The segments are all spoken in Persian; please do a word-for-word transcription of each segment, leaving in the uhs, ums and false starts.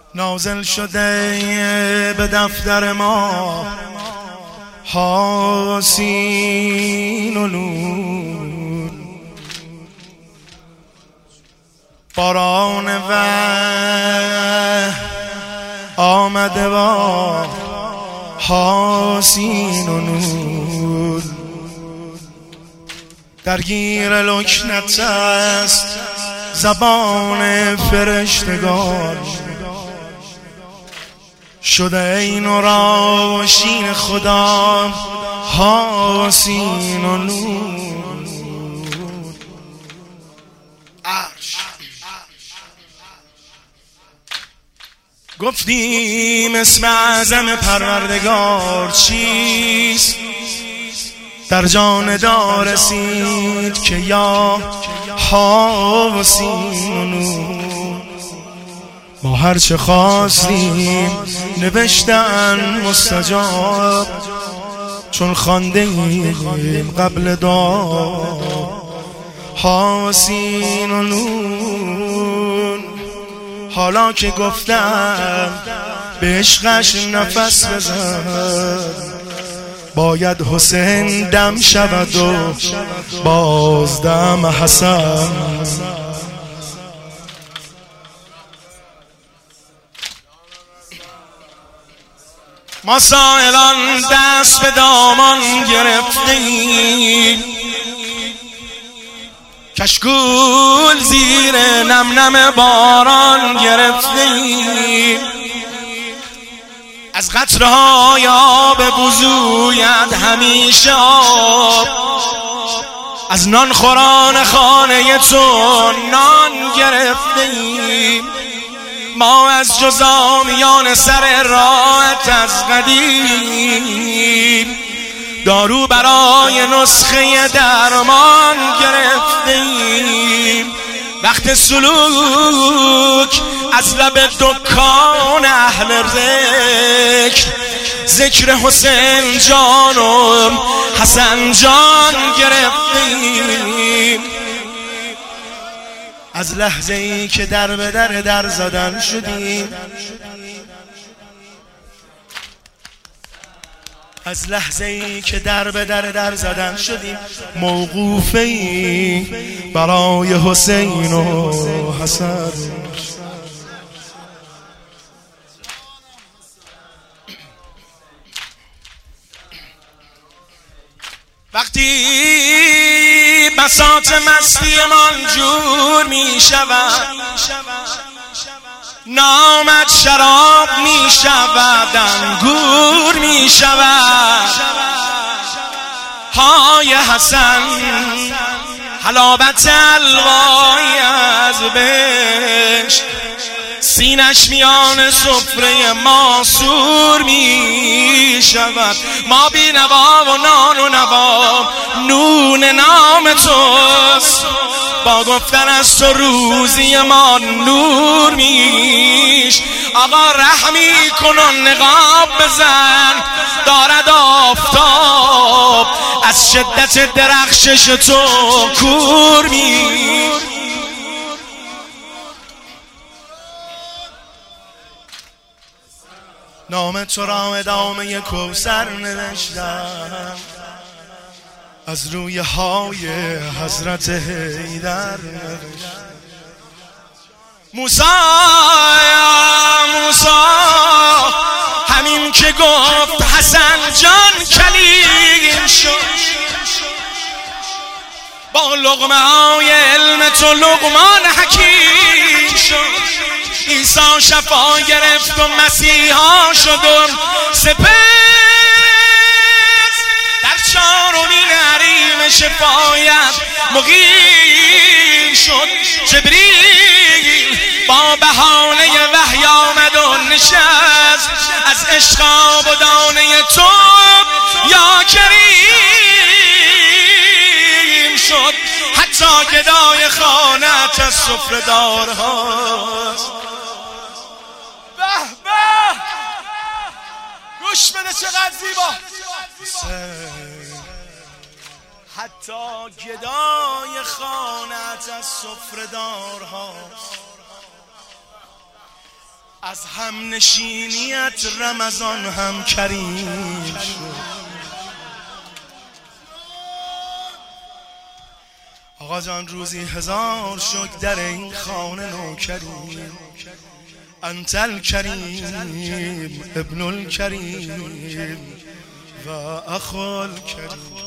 نازل شده به دفتر ما حاسین و نور، باران وحی آمده با حاسین و نور. درگیر لکنت است زبان فرشتگان، شده این و راشین خدا حاسین و نور. عرش گفتیم اسم اعظم پروردگار چیست، در جان دار رسید که یا حاسین و نور. ما هرچه خواستیم نوشتن مستجاب، چون خوانده ایم قبل دعا حاسین و نور. حالا که گفتم به عشقش نفس بزن، باید حسین دم شود و بازدم حسن. ما سائلان دست به دامان گرفتیم، کشکول زیر نم نم باران گرفتیم. از قطرهای آب وضویت همیشه آب، از نان خوران خانه تو نان گرفتیم. ما از جزامیان سر راحت از قدیم، دارو برای نسخه درمان گرفتیم. وقت سلوک از لب دکان اهل ذکر، ذکر حسین جان و حسن جان گرفتیم. از لحظه ای که در به در در زدن شدیم، از لحظه ای که در به در در زدن شدیم، موقوفه ای برای حسین و حسن. وقتی بساط مستی من جور می شود، نامت شراب می شود، انگور می شود. های حسن حلاوت الوایی از بهشت، سینش میان سفره ما سور می شود. ما بی نوا و نان و نوا نون نام توست، با گفتن از تو روزی ما نور میش. آقا رحمی کن و نقاب بزن، دارد آفتاب از شدت درخشش تو کور میش. نام تو را ادامه کوثر نوشتم، از روی های حضرت حیدر نوشتم. موسی یا موسی، همین که گفت حسن جان کلیم شد، با لقمه های علم تو لقمان حکیم شد. عیسی شفا گرفت و مسیحا شد و سپس در چارمین حریم شفایت مقیم شد. جبریل با بهانه وحی آمد و نشست، از عشق آبادانه تو یا کریم شد. حتی گدای خانت از سفره دارهاست. گوش بده چقدر زیبا. حتی گدای خانت از سفره دارهاست. از هم نشینیت رمضان هم کریم شد. آقا جان روزی هزار شک در این خانه نوکریم، انت الکریم ابن الکریم و اخو الکریم.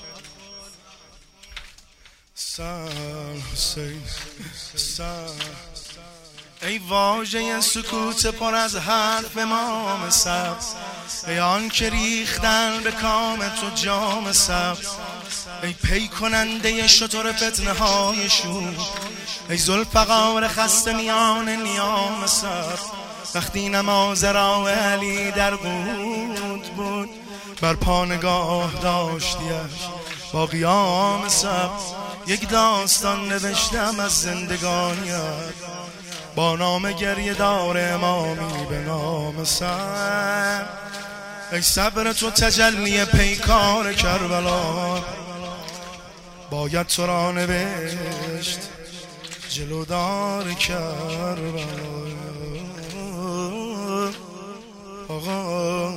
سر حسین سر ای واژه سکوت پر از حرف امام سبز، ای آن که ریختن به کام تو جام سبز، ای پی کننده شتر فتنه های شور، ای ذوالفقار خسته میان نیام سر. وقتی نماز را علی در قود بود، بر پا نگاه داشتیش با قیام سبز. یک داستان نوشتم از زندگانیت با نام گریه دار امامی به نام سر. ای صبر تو تجلی پیکار کربلا، باید تو را نوشت جلودار کربلا. آقا